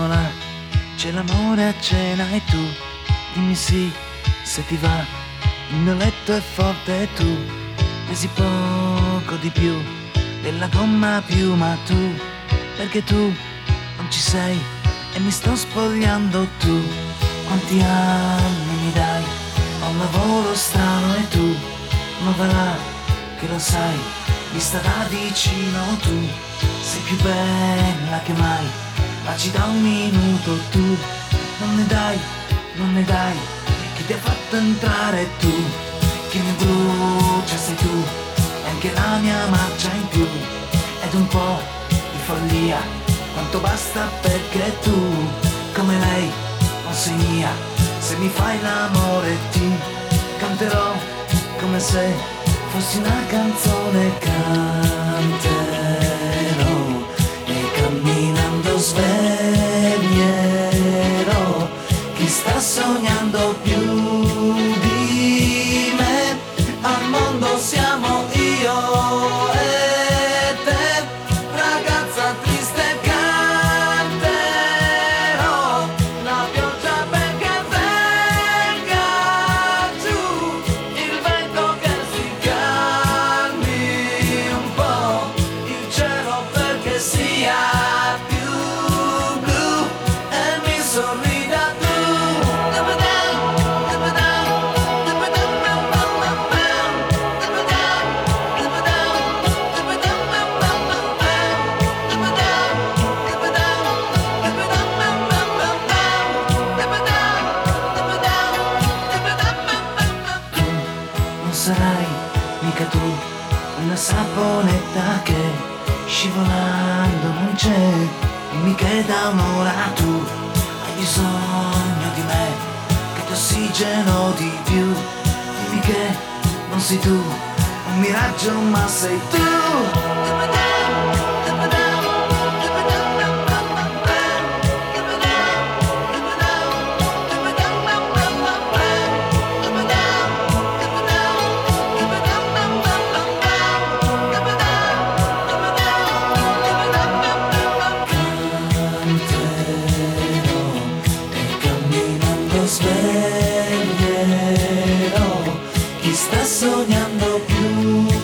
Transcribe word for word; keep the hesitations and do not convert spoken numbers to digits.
tavola c'è l'amore a cena e tu dimmi sì se ti va. Il mio letto è forte e tu pesi poco di più della gomma a piuma. Tu, perché tu non ci sei e mi sto spogliando. Tu quanti anni mi dai? Ho un lavoro strano e tu non va là, che lo sai, vista da vicino. Tu sei più bella che mai, ma ci dà un minuto. Tu non ne dai, non ne dai, chi ti ha fatto entrare? Tu chi mi brucia sei tu, e anche la mia marcia in più ed un po' di follia, quanto basta perché tu come lei non sei mia. Se mi fai l'amore ti canterò come se fossi una canzone. Canterò e camminando sveglierò chi sta sognando più di me. Al mondo siamo io e te, ragazza triste, canterò la pioggia perché venga giù, il vento che si calmi un po', il cielo perché sia più blu e mi sorrida tu. Sarai mica tu una saponetta che scivolando non c'è. Dimmi che da un'ora tu hai bisogno di me, che ti ossigeno di più. Dimmi che non sei tu un miraggio ma sei tu. Sveglierò chi sta sognando più